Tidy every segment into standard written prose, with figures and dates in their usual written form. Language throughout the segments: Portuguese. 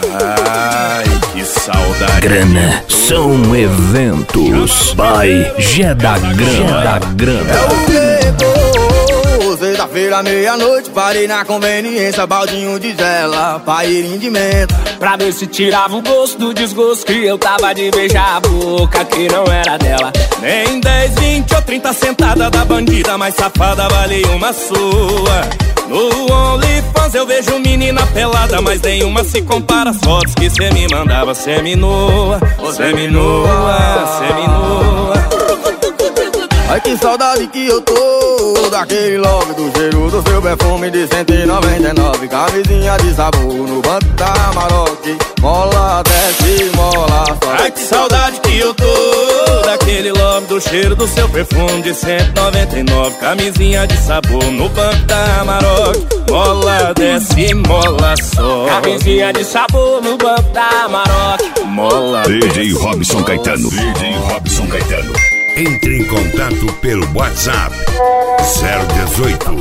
Ai, que saudade. Grana são eventos. By Gé da Grana. É o tempo, sexta-feira, meia-noite, parei na conveniência, baldinho de gela, paeirinho de menta, pra ver se tirava o gosto do desgosto que eu tava de beijar a boca que não era dela. Nem 10, 20 ou 30 sentada da bandida mais safada vale uma sua. No OnlyFans eu vejo menina pelada, mas nenhuma se compara às fotos que cê me mandava seminua, seminua, seminua. Ai, que saudade que eu tô daquele love, do cheiro do seu perfume de 199, camisinha de sabor no banco da Maroc, mola desce, mola sobe. Ai, que saudade que eu tô daquele love, do cheiro do seu perfume de 199, camisinha de sabor no banco da Maroc, mola desce, mola sobe. Camisinha de sabor no banco da Maroc, mola DJ Robson Caetano. DJ Robson Caetano. Entre em contato pelo WhatsApp 018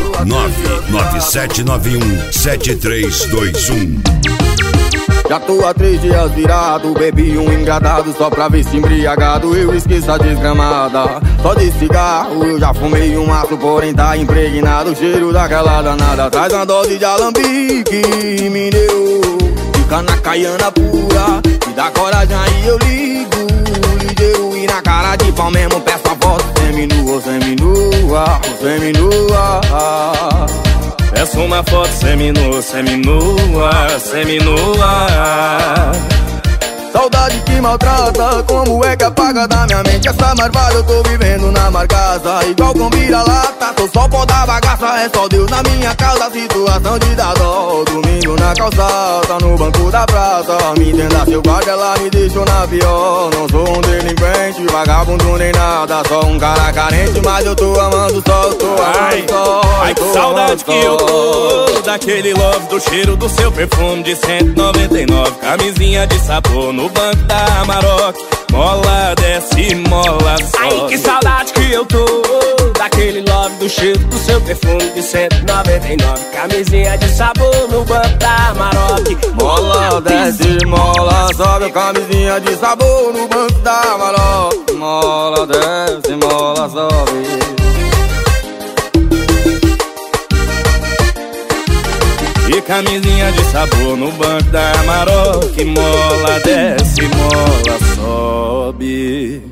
99791 7321. Já tô há 3 dias virado, bebi um engradado só pra ver se embriagado eu esqueço a desgramada. Só de cigarro eu já fumei um maço, porém tá impregnado o cheiro daquela danada. Traz uma dose de alambique, me deu, fica na caiana pura, me dá coragem aí eu ligo, ligeiro e na cara de pau mesmo peço a voz, seminua, seminua, seminua. Peço uma foto seminua, seminua, seminua. Saudade que maltrata, como é que apaga da minha mente essa marvada? Eu tô vivendo na marcaça, igual com vira-lata. Tô só pó da bagaça, é só Deus na minha causa. Situação de dar dó, domingo na calçada, no banco da praça. Me entenda, seu guarda, ela me deixou na pior. Não sou um delinquente, vagabundo nem nada, só um cara carente, mas eu tô amando só, eu tô amando só. Ai, que saudade que eu tô daquele love, do cheiro do seu perfume de 199, camisinha de sabor no banco da Maroc, mola desce, mola sobe. Ai, que saudade que eu tô daquele love, do cheiro do seu perfume de 199, camisinha de sabor no banco da Maroc, mola desce, mola sobe. Camisinha de sabor no banco da Maroc, mola desce, mola sobe. E camisinha de sabor no banco da Maroc, mola desce, mola sobe.